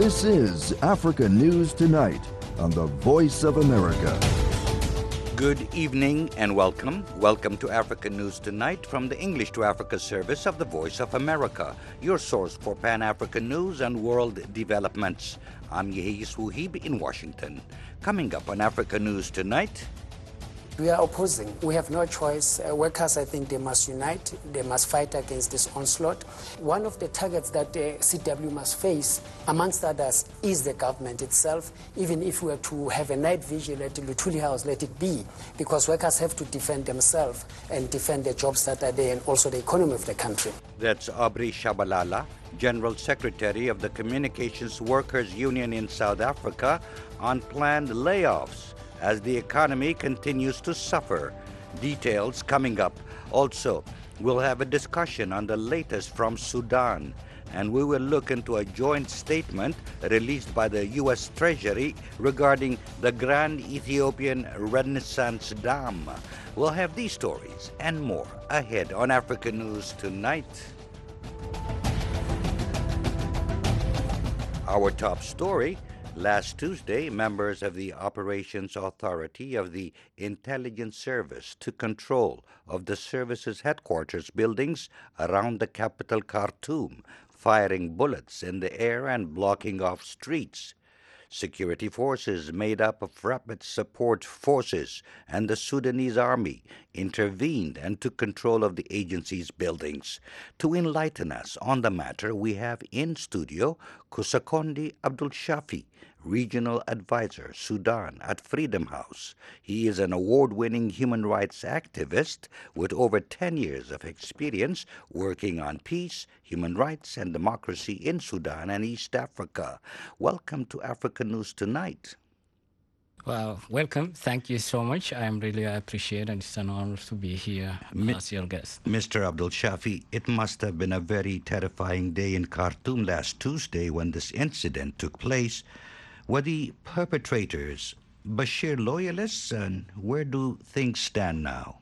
This is Africa News Tonight on the Voice of America. Good evening and welcome. Welcome to Africa News Tonight from the English to Africa service of the Voice of America, your source for Pan-African news and world developments. I'm Yehis Wuhib in Washington. Coming up on Africa News Tonight. We are opposing. We have no choice. Workers, I think they must unite. They must fight against this onslaught. One of the targets that CW must face, amongst others, is the government itself. Even if we were to have a night vigil at Luthuli House, let it be, because workers have to defend themselves and defend the jobs that are there and also the economy of the country. That's Aubrey Shabalala, General Secretary of the Communications Workers Union in South Africa, on planned layoffs as the economy continues to suffer. Details coming up. Also, we'll have a discussion on the latest from Sudan, and we will look into a joint statement released by the U.S. Treasury regarding the Grand Ethiopian Renaissance Dam. We'll have these stories and more ahead on Africa News Tonight. Our top story: last Tuesday, members of the Operations Authority of the Intelligence Service took control of the service's headquarters buildings around the capital Khartoum, firing bullets in the air and blocking off streets. Security forces made up of Rapid Support Forces and the Sudanese army intervened and took control of the agency's buildings. To enlighten us on the matter, we have in studio Kusakondi Abdul Shafi, Regional Advisor, Sudan at Freedom House. He is an award-winning human rights activist with over 10 years of experience working on peace, human rights, and democracy in Sudan and East Africa. Welcome to Africa News Tonight. Well, welcome. Thank you so much. I really appreciate it. It's an honor to be here as your guest. Mr. Abdul Shafi, it must have been a very terrifying day in Khartoum last Tuesday when this incident took place. Were the perpetrators Bashir loyalists, and where do things stand now?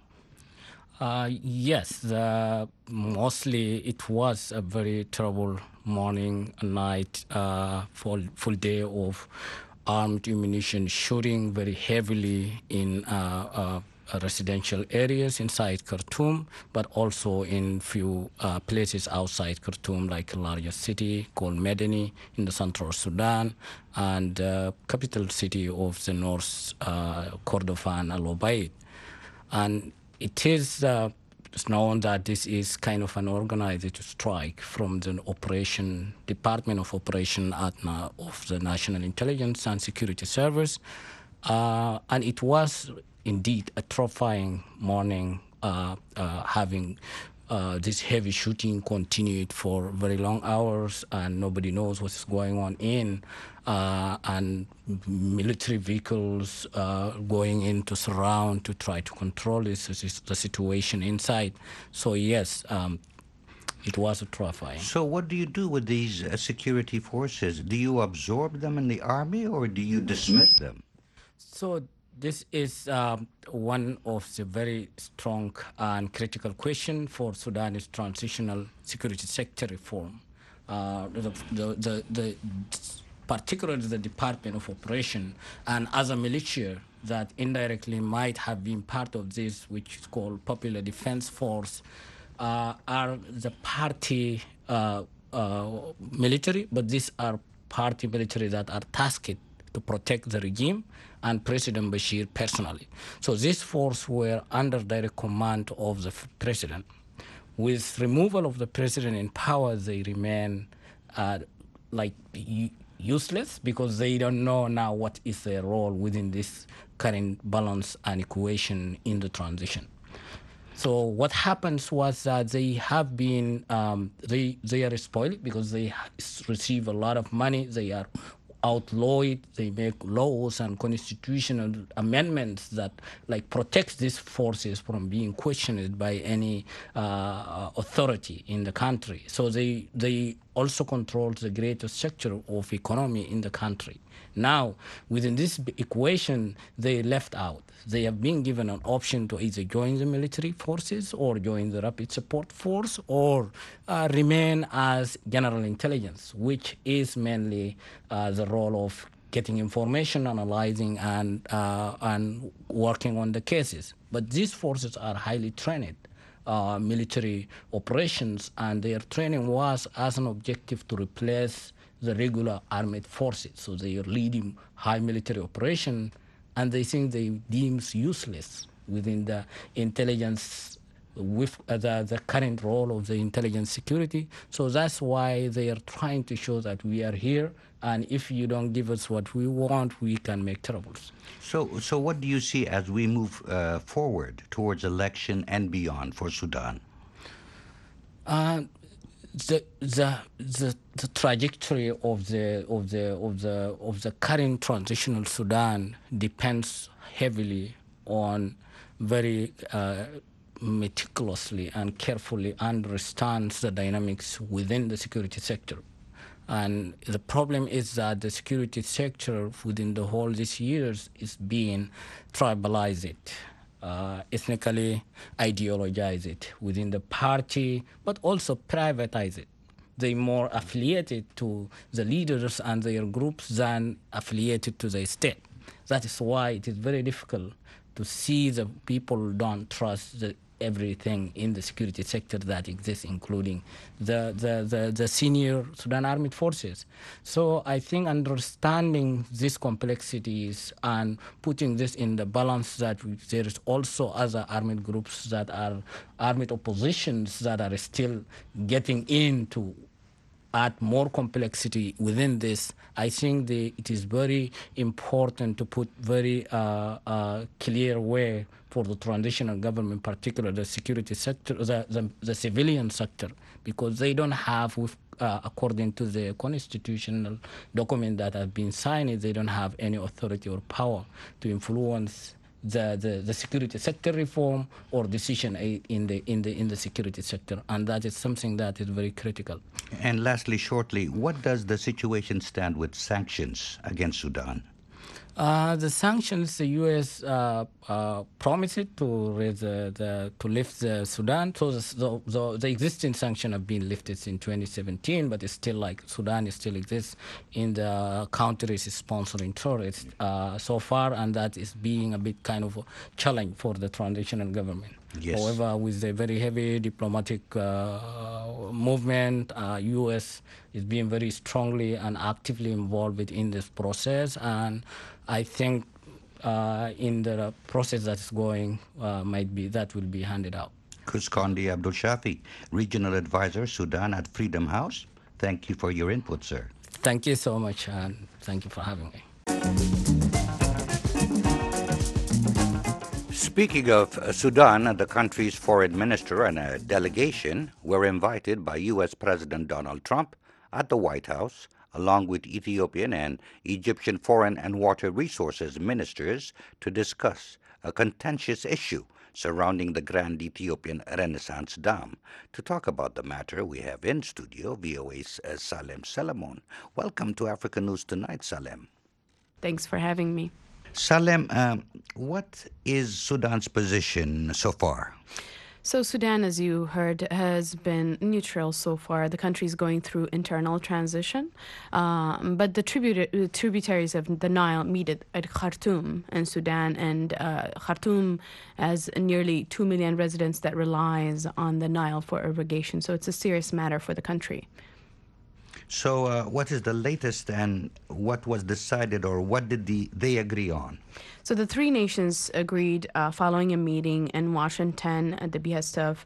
Yes, mostly it was a very terrible morning, night, full day of armed ammunition shooting very heavily in residential areas inside Khartoum, but also in few places outside Khartoum, like a larger city called Medani in the central Sudan, and capital city of the north, Kordofan, Al Obeid. And it is known that this is kind of an organized strike from the Department of Operation ATNA of the National Intelligence and Security Service, and it was indeed a terrifying morning, having this heavy shooting continued for very long hours, and nobody knows what's going on and military vehicles going in to surround to try to control the situation inside. So yes, it was terrifying. So what do you do with these security forces? Do you absorb them in the army or do you dismiss them? So this is one of the very strong and critical question for Sudan's transitional security sector reform. Particularly the Department of Operation and other militia that indirectly might have been part of this, which is called Popular Defense Force, are the party military, but these are party military that are tasked to protect the regime and President Bashir personally. So these forces were under direct command of the president. With removal of the president in power, they remain useless because they don't know now what is their role within this current balance and equation in the transition. So what happens was that they have been, they are spoiled because they receive a lot of money. They are outlawed. They make laws and constitutional amendments that protects these forces from being questioned by any authority in the country. So they also controls the greatest sector of economy in the country. Now, within this equation, they left out. They have been given an option to either join the military forces or join the rapid support force or remain as general intelligence, which is mainly the role of getting information, analyzing, and working on the cases. But these forces are highly trained military operations, and their training was as an objective to replace the regular armed forces. So they are leading high military operation, and they think they deems useless within the intelligence with the current role of the intelligence security. So that's why they are trying to show that we are here, and if you don't give us what we want, we can make troubles. So what do you see as we move forward towards election and beyond for Sudan? The trajectory of the current transitional Sudan depends heavily on very meticulously and carefully understands the dynamics within the security sector. And the problem is that the security sector within the whole these years is being tribalized, ethnically ideologized within the party, but also privatized. They more affiliated to the leaders and their groups than affiliated to the state. That is why it is very difficult to see the people don't trust everything in the security sector that exists, including the senior Sudan Armed Forces. So I think understanding these complexities and putting this in the balance that there is also other armed groups that are armed oppositions that are still getting into add more complexity within this. I think it is very important to put very clear way for the transitional government, particularly the security sector, the civilian sector, because they don't have, according to the constitutional document that has been signed, they don't have any authority or power to influence the security sector reform or decision in the security sector, and that is something that is very critical. And lastly, shortly, what does the situation stand with sanctions against Sudan? The sanctions, the U.S. promised to raise to lift the Sudan. So the existing sanctions have been lifted in 2017, but it's still like Sudan still exists in the countries sponsoring terrorists so far, and that is being a bit kind of a challenge for the transitional government. Yes. However, with the very heavy diplomatic movement, U.S. is being very strongly and actively involved in this process, and I think in the process that is going, that will be handed out. Kuskondi Abdul Shafi, Regional Advisor, Sudan at Freedom House. Thank you for your input, sir. Thank you so much, and thank you for having me. Speaking of Sudan, the country's foreign minister and a delegation were invited by U.S. President Donald Trump at the White House, along with Ethiopian and Egyptian foreign and water resources ministers, to discuss a contentious issue surrounding the Grand Ethiopian Renaissance Dam. To talk about the matter, we have in studio VOA's Salem Salamon. Welcome to Africa News Tonight, Salem. Thanks for having me. Salem, what is Sudan's position so far? So Sudan, as you heard, has been neutral so far. The country is going through internal transition, but the tributaries of the Nile meet at Khartoum in Sudan, and Khartoum has nearly 2 million residents that relies on the Nile for irrigation. So it's a serious matter for the country. So what is the latest, and what was decided, or what did they agree on? So the three nations agreed following a meeting in Washington at the behest of,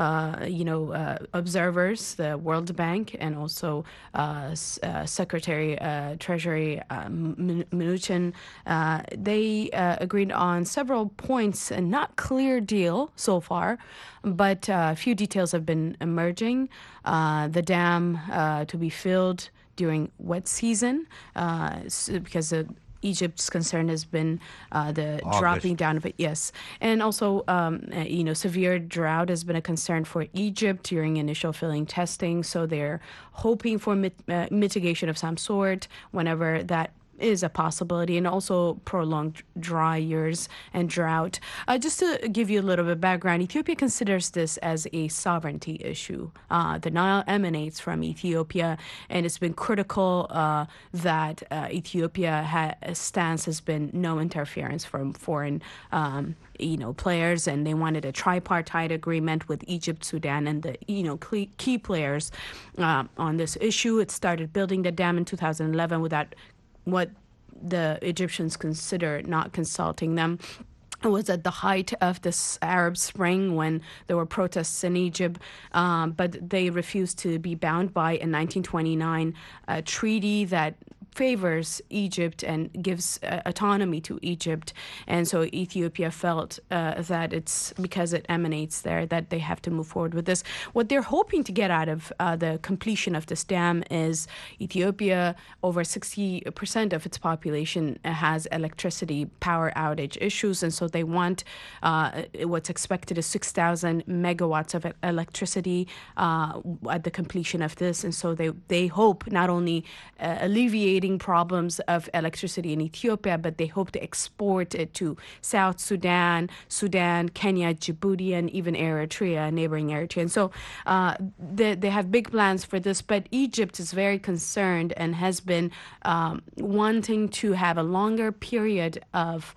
observers, the World Bank, and also Secretary Treasury Mnuchin. They agreed on several points, and not clear deal so far, but a few details have been emerging. The dam to be filled during wet season, because Egypt's concern has been the August. dropping down of it, yes. And also, severe drought has been a concern for Egypt during initial filling testing. So they're hoping for mitigation of some sort whenever that is a possibility, and also prolonged dry years and drought. Just to give you a little bit of background, Ethiopia considers this as a sovereignty issue. The Nile emanates from Ethiopia, and it's been critical that Ethiopia stance has been no interference from foreign players, and they wanted a tripartite agreement with Egypt, Sudan, and the key players on this issue. It started building the dam in 2011 without what the Egyptians consider not consulting them. It was at the height of this Arab Spring when there were protests in Egypt, but they refused to be bound by a 1929 treaty that favors Egypt and gives autonomy to Egypt. And so Ethiopia felt that it's because it emanates there that they have to move forward with this. What they're hoping to get out of the completion of this dam is Ethiopia, over 60% of its population has electricity power outage issues. And so they want what's expected is 6,000 megawatts of electricity at the completion of this. And so they hope not only alleviating problems of electricity in Ethiopia, but they hope to export it to South Sudan, Kenya, Djibouti, and even Eritrea, neighboring Eritrea. And so they have big plans for this, but Egypt is very concerned and has been wanting to have a longer period of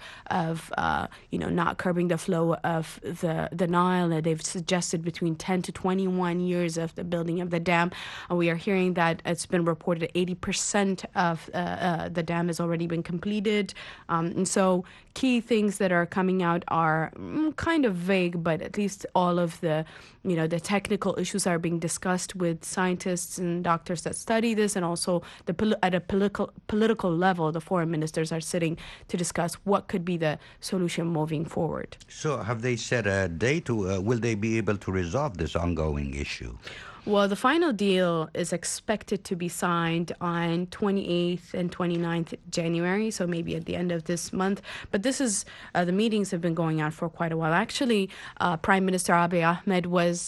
not curbing the flow of the Nile. They've suggested between 10 to 21 years of the building of the dam. We are hearing that it's been reported 80% of the dam has already been completed. And so key things that are coming out are kind of vague, but at least all of the technical issues are being discussed with scientists and doctors that study this, and also at a political level, the foreign ministers are sitting to discuss what could be the solution moving forward. So have they set a date? Will they be able to resolve this ongoing issue? Well, the final deal is expected to be signed on 28th and 29th January, so maybe at the end of this month. But this is the meetings have been going on for quite a while. Actually, Prime Minister Abiy Ahmed was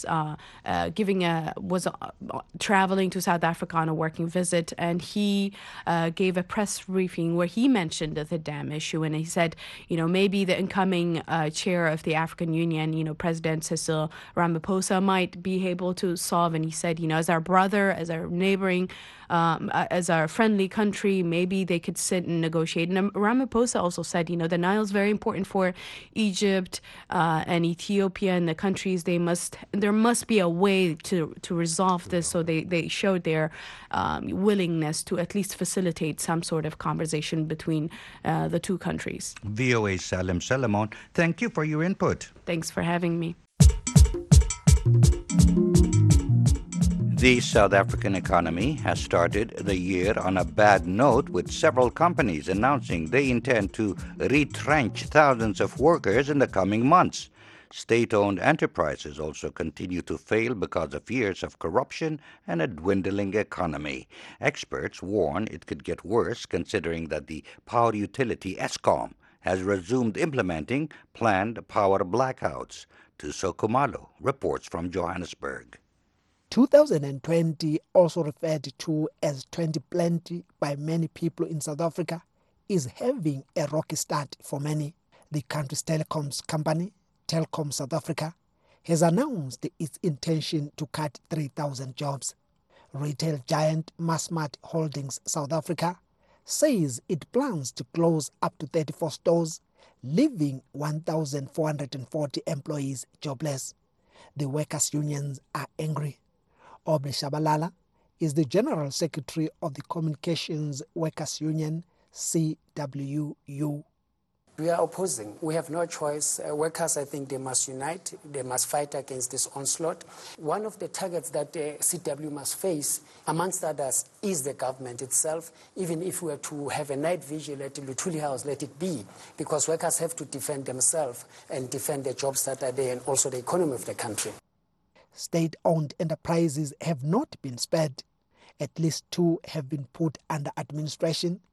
traveling to South Africa on a working visit, and he gave a press briefing where he mentioned the dam issue, and he said, maybe the incoming chair of the African Union, President Cyril Ramaphosa, might be able to solve. And he said, as our brother, as our neighboring, as our friendly country, maybe they could sit and negotiate. And Ramaphosa also said, the Nile is very important for Egypt and Ethiopia and the countries. There must be a way to resolve this. So they showed their willingness to at least facilitate some sort of conversation between the two countries. VOA Salem Salamon, thank you for your input. Thanks for having me. The South African economy has started the year on a bad note, with several companies announcing they intend to retrench thousands of workers in the coming months. State-owned enterprises also continue to fail because of years of corruption and a dwindling economy. Experts warn it could get worse, considering that the power utility Eskom has resumed implementing planned power blackouts. Tuso Kumalo reports from Johannesburg. 2020, also referred to as 2020 by many people in South Africa, is having a rocky start for many. The country's telecoms company, Telkom South Africa, has announced its intention to cut 3,000 jobs. Retail giant Massmart Holdings South Africa says it plans to close up to 34 stores, leaving 1,440 employees jobless. The workers' unions are angry. Aubrey Shabalala is the General Secretary of the Communications Workers' Union, CWU. We are opposing. We have no choice. Workers, I think they must unite. They must fight against this onslaught. One of the targets that CW must face, amongst others, is the government itself. Even if we were to have a night vigil at Luthuli House, let it be, because workers have to defend themselves and defend the jobs that are there and also the economy of the country. State-owned enterprises have not been spared. At least 2 have been put under administration,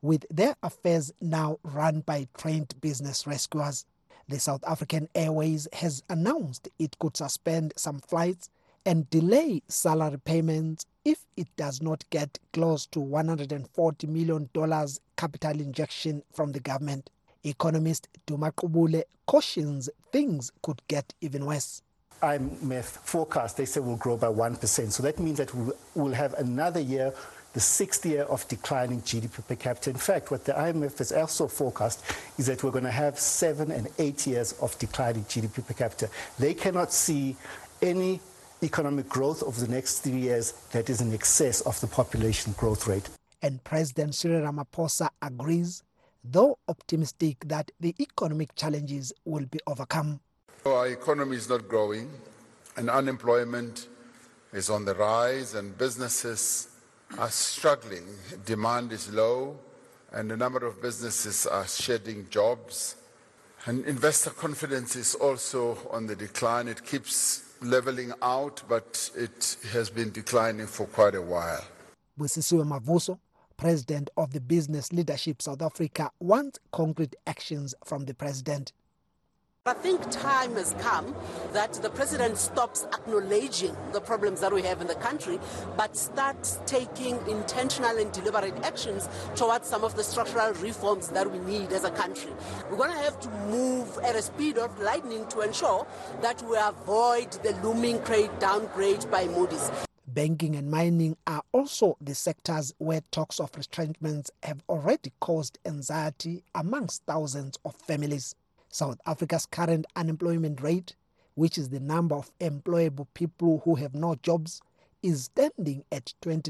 with their affairs now run by trained business rescuers. The South African Airways has announced it could suspend some flights and delay salary payments if it does not get close to $140 million capital injection from the government. Economist Duma Qubule cautions things could get even worse. IMF forecast, they say, will grow by 1%. So that means that we'll have another year, the sixth year of declining GDP per capita. In fact, what the IMF has also forecast is that we're going to have 7 and 8 years of declining GDP per capita. They cannot see any economic growth over the next 3 years that is in excess of the population growth rate. And President Cyril Ramaphosa agrees, though optimistic that the economic challenges will be overcome. Our economy is not growing, and unemployment is on the rise, and businesses are struggling. Demand is low, and a number of businesses are shedding jobs. And investor confidence is also on the decline. It keeps leveling out, but it has been declining for quite a while. Busisiwe Mavuso, president of the Business Leadership South Africa, wants concrete actions from the president. I think time has come that the president stops acknowledging the problems that we have in the country, but starts taking intentional and deliberate actions towards some of the structural reforms that we need as a country. We're going to have to move at a speed of lightning to ensure that we avoid the looming trade downgrade by Moody's. Banking and mining are also the sectors where talks of retrenchments have already caused anxiety amongst thousands of families. South Africa's current unemployment rate, which is the number of employable people who have no jobs, is standing at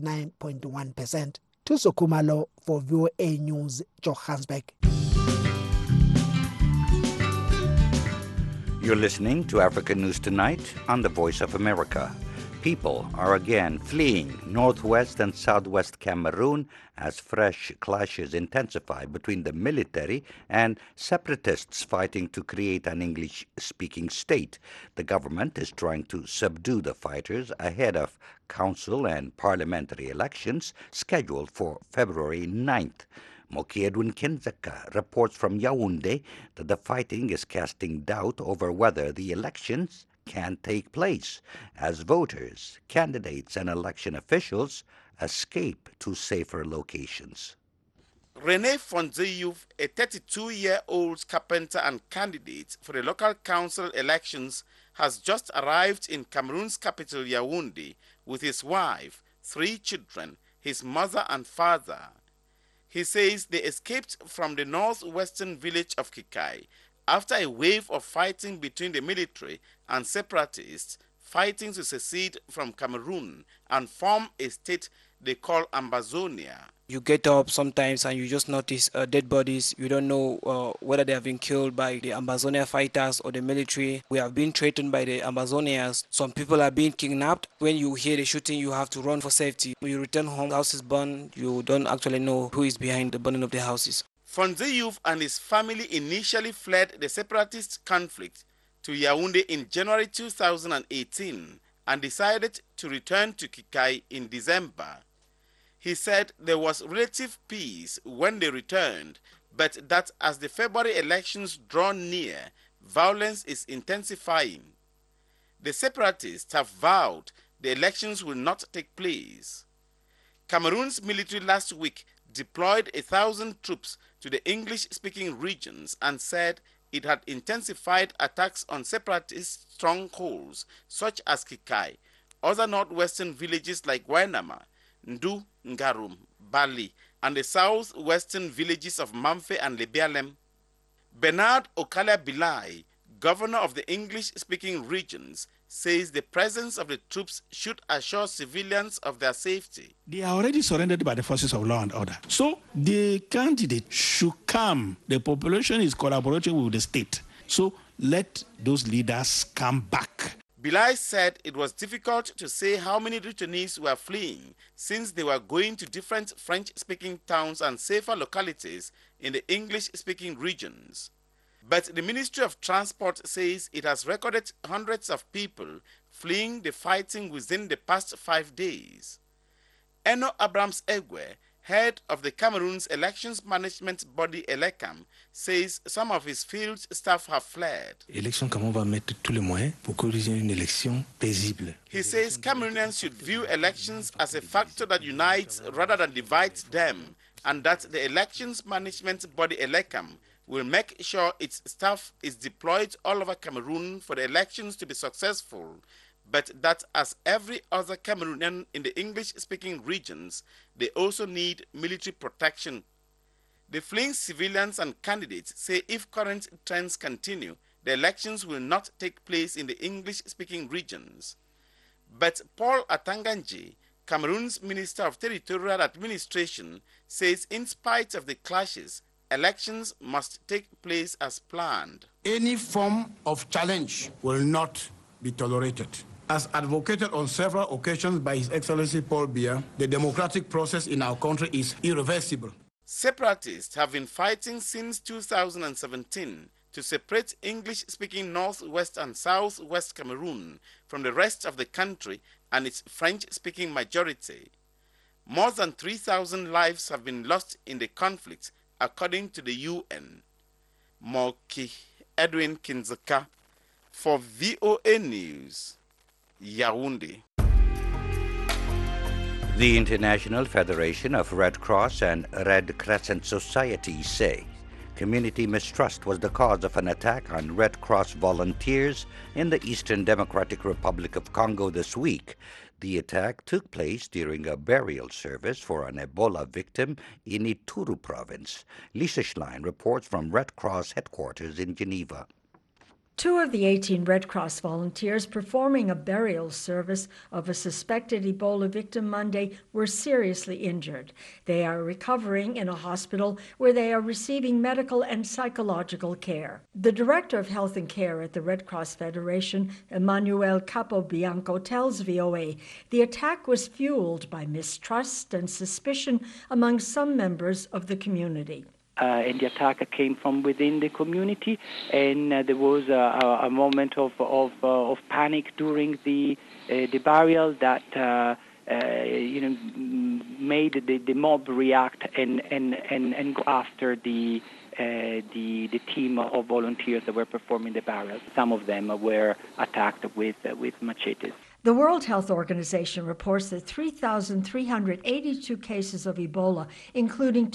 29.1%. Thuso Khumalo for VOA News, Johannesburg. You're listening to African News Tonight on the Voice of America. People are again fleeing northwest and southwest Cameroon as fresh clashes intensify between the military and separatists fighting to create an English-speaking state. The government is trying to subdue the fighters ahead of council and parliamentary elections scheduled for February 9th. Moki Edwin Kenzeka reports from Yaoundé that the fighting is casting doubt over whether the elections can take place as voters, candidates, and election officials escape to safer locations. René Fonzeyuf, a 32-year-old carpenter and candidate for the local council elections, has just arrived in Cameroon's capital Yaoundé with his wife, 3 children, his mother and father. He says they escaped from the northwestern village of Kikai after a wave of fighting between the military and separatists fighting to secede from Cameroon and form a state they call Ambazonia. You get up sometimes and you just notice dead bodies. You don't know whether they have been killed by the Ambazonia fighters or the military. We have been threatened by the Ambazonians. Some people are being kidnapped. When you hear the shooting, you have to run for safety. When you return home, the house is burned. You don't actually know who is behind the burning of the houses. Fonzeyuf and his family initially fled the separatist conflict to Yaoundé in January 2018 and decided to return to Kikai in December. He said there was relative peace when they returned, but that as the February elections draw near, violence is intensifying. The separatists have vowed the elections will not take place. Cameroon's military last week deployed 1,000 troops to the English-speaking regions and said it had intensified attacks on separatist strongholds such as Kikai, other northwestern villages like Wainama, Ndu, Ngarum, Bali, and the southwestern villages of Mamfe and Lebialem. Bernard Okala Bilai, governor of the English-speaking regions, says the presence of the troops should assure civilians of their safety. They are already surrendered by the forces of law and order. So the candidate should come. The population is collaborating with the state. So let those leaders come back. Bilai said it was difficult to say how many returnees were fleeing since they were going to different French-speaking towns and safer localities in the English-speaking regions. But the Ministry of Transport says it has recorded hundreds of people fleeing the fighting within the past 5 days. Eno Abrams Egwe, head of the Cameroon's elections management body ELECAM, says some of his field staff have fled. Élection Cameroun va mettre tous les moyens pour que il y ait une élection paisible. He says Cameroonians should view elections as a factor that unites rather than divides them, and that the elections management body ELECAM will make sure its staff is deployed all over Cameroon for the elections to be successful, but that as every other Cameroonian in the English-speaking regions, they also need military protection. The fleeing civilians and candidates say if current trends continue, the elections will not take place in the English-speaking regions. But Paul Atanganji, Cameroon's Minister of Territorial Administration, says in spite of the clashes, elections must take place as planned. Any form of challenge will not be tolerated. As advocated on several occasions by His Excellency Paul Biya, the democratic process in our country is irreversible. Separatists have been fighting since 2017 to separate English-speaking northwest and southwest Cameroon from the rest of the country and its French-speaking majority. More than 3,000 lives have been lost in the conflict, according to the UN. Moki Edwin Kinzaka for VOA News, Yaoundé. The International Federation of Red Cross and Red Crescent Societies say community mistrust was the cause of an attack on Red Cross volunteers in the Eastern Democratic Republic of Congo this week. The attack took place during a burial service for an Ebola victim in Ituri province. Lisa Schlein reports from Red Cross headquarters in Geneva. 2 of the 18 Red Cross volunteers performing a burial service of a suspected Ebola victim Monday were seriously injured. They are recovering in a hospital where they are receiving medical and psychological care. The Director of Health and Care at the Red Cross Federation, Emmanuel Capobianco, tells VOA the attack was fueled by mistrust and suspicion among some members of the community. And the attack came from within the community, and there was a moment of panic during the burial that made the mob react and go after the team of volunteers that were performing the burial. Some of them were attacked with machetes. The World Health Organization reports that 3,382 cases of Ebola, including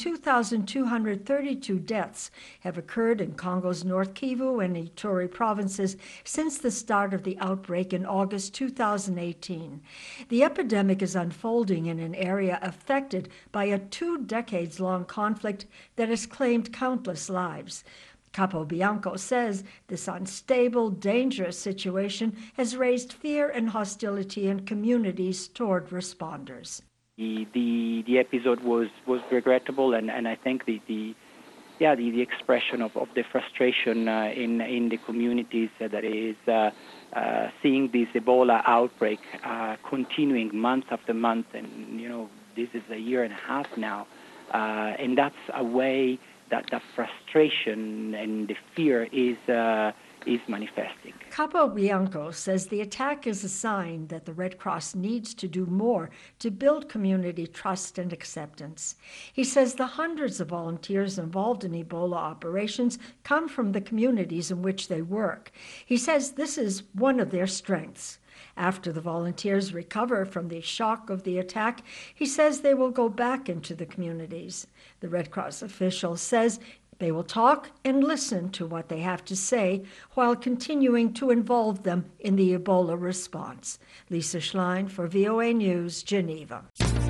2,232 deaths, have occurred in Congo's North Kivu and Ituri provinces since the start of the outbreak in August 2018. The epidemic is unfolding in an area affected by a 2-decades-long conflict that has claimed countless lives. Capobianco says this unstable, dangerous situation has raised fear and hostility in communities toward responders. The episode was regrettable, and I think the expression of the frustration in the communities that is seeing this Ebola outbreak continuing month after month, and this is a year and a half now, and that's a way that the frustration and the fear is manifesting. Capobianco says the attack is a sign that the Red Cross needs to do more to build community trust and acceptance. He says the hundreds of volunteers involved in Ebola operations come from the communities in which they work. He says this is one of their strengths. After the volunteers recover from the shock of the attack, he says they will go back into the communities. The Red Cross official says they will talk and listen to what they have to say while continuing to involve them in the Ebola response. Lisa Schlein for VOA News, Geneva.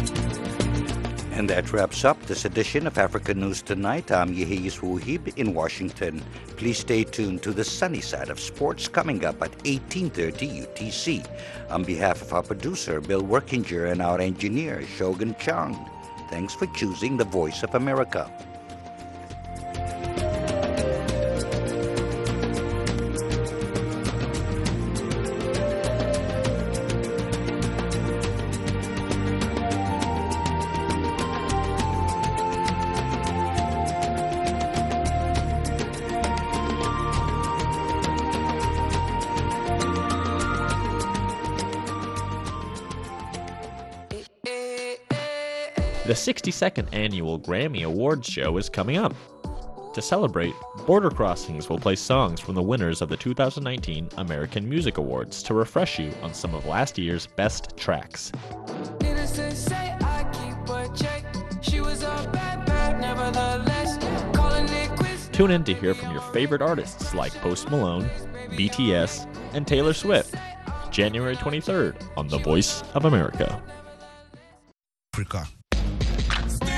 And that wraps up this edition of Africa News Tonight. I'm Yehiyas Wuhib in Washington. Please stay tuned to the sunny side of sports coming up at 18:30 UTC. On behalf of our producer, Bill Workinger, and our engineer, Shogun Chang, thanks for choosing the Voice of America. The 62nd annual Grammy Awards show is coming up. To celebrate, Border Crossings will play songs from the winners of the 2019 American Music Awards to refresh you on some of last year's best tracks. Tune in to hear from your favorite artists like Post Malone, BTS, and Taylor Swift, January 23rd on The Voice of America. Africa.